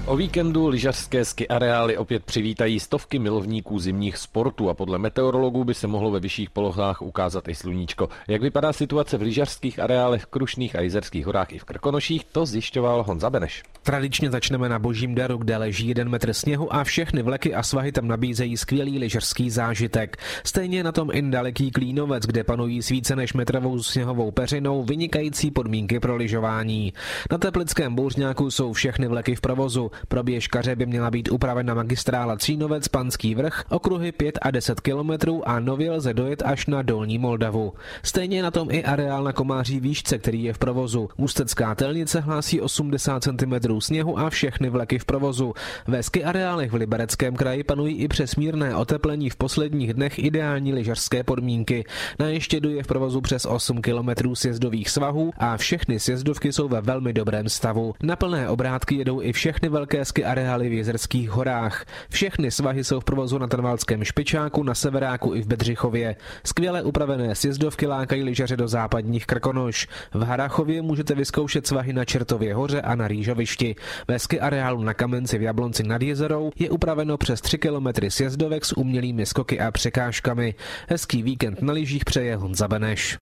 O víkendu lyžařské ski areály opět přivítají stovky milovníků zimních sportů a podle meteorologů by se mohlo ve vyšších polohách ukázat i sluníčko. Jak vypadá situace v lyžařských areálech v Krušných a Jizerských horách i v Krkonoších, to zjišťoval Honza Beneš. Tradičně začneme na Božím daru, kde leží 1 metr sněhu a všechny vleky a svahy tam nabízejí skvělý lyžařský zážitek. Stejně na tom i daleký Klínovec, kde panují s více než metrovou sněhovou peřinou vynikající podmínky pro lyžování. Na Teplickém Bouřňáku jsou všechny vleky v provozu. Pro běžkaře by měla být upravena magistrála Třínovec, Panský vrch, okruhy 5 a 10 kilometrů a nově lze dojet až na Dolní Moldavu. Stejně na tom i areál na Komáří výšce, který je v provozu. Ústecká Telnice hlásí 80 cm sněhu a všechny vleky v provozu. Ve ski areálech v Libereckém kraji panují i přes mírné oteplení v posledních dnech ideální lyžařské podmínky. Na Ještědu je v provozu přes 8 km sjezdových svahů a všechny sjezdovky jsou ve velmi dobrém stavu. Na plné obrátky jedou i všechny velké ski areály v Jizerských horách. Všechny svahy jsou v provozu na Trnvalském Špičáku, na Severáku i v Bedřichově. Skvěle upravené sjezdovky lákají lyžaře do západních Krkonoš. V Harrachově můžete vyzkoušet svahy na Čertově hoře a na Rýžovišti. Ve ski areálu na Kamenci v Jablonci nad Jizerou je upraveno přes 3 km sjezdovek s umělými skoky a překážkami. Hezký víkend na lyžích přeje Honza Beneš.